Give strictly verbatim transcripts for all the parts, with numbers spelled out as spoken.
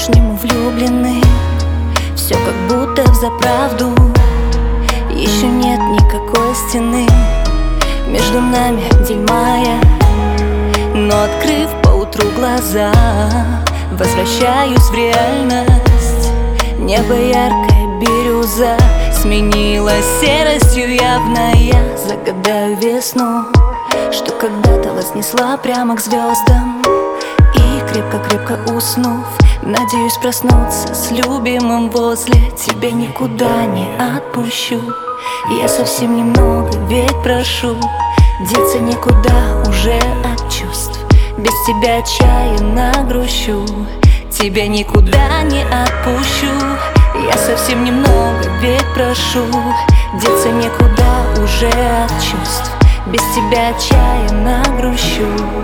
по-прежнему влюблены, все как будто взаправду. Еще нет никакой стены между нами дельмая, но открыв поутру глаза, возвращаюсь в реальность. Небо яркое бирюза сменилась серостью явно. Я загадаю весну, что когда-то вознесла прямо к звездам, и крепко-крепко уснув, надеюсь проснуться с любимым возле. Тебя никуда не отпущу, я совсем немного ведь прошу. Деться никуда уже от чувств, без тебя отчаянно грущу. Тебя никуда не отпущу, я совсем немного ведь прошу. Деться никуда уже от чувств, без тебя отчаянно грущу.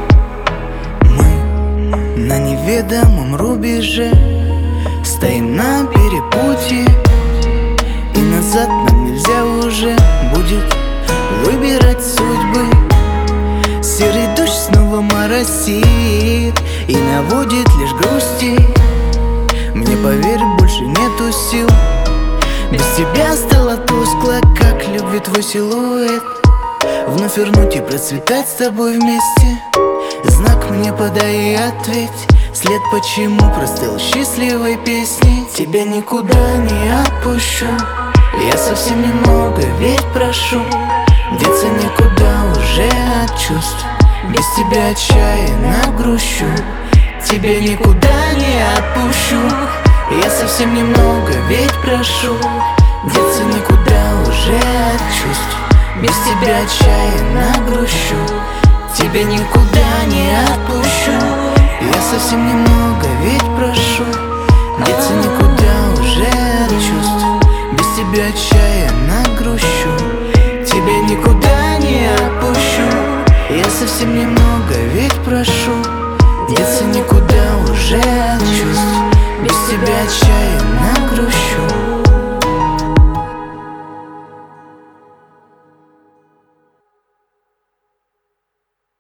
Мы на неведомом рубеже стоим на перепутье, и назад нам нельзя уже будет выбирать судьбы. Серый дождь снова моросит и наводит лишь грусти. Мне, поверь, больше нету сил, без тебя стало тускло, как любви твой силуэт. Вновь вернуть и процветать с тобой вместе. Знак мне подай и ответь, след почему простыл счастливой песни. Тебя никуда не отпущу, я совсем немного ведь прошу. Деться никуда уже от чувств, без тебя отчаянно грущу. Тебя никуда не отпущу, я совсем немного ведь прошу. Деться никуда уже от чувств, без тебя отчаянно грущу. Тебя никуда не отпущу, я совсем немного ведь прошу. Деться никуда уже от чувств, без тебя отчаянно грущу. Тебя никуда не отпущу, я совсем немного ведь прошу. Деться никуда уже от чувств, без тебя отчаянно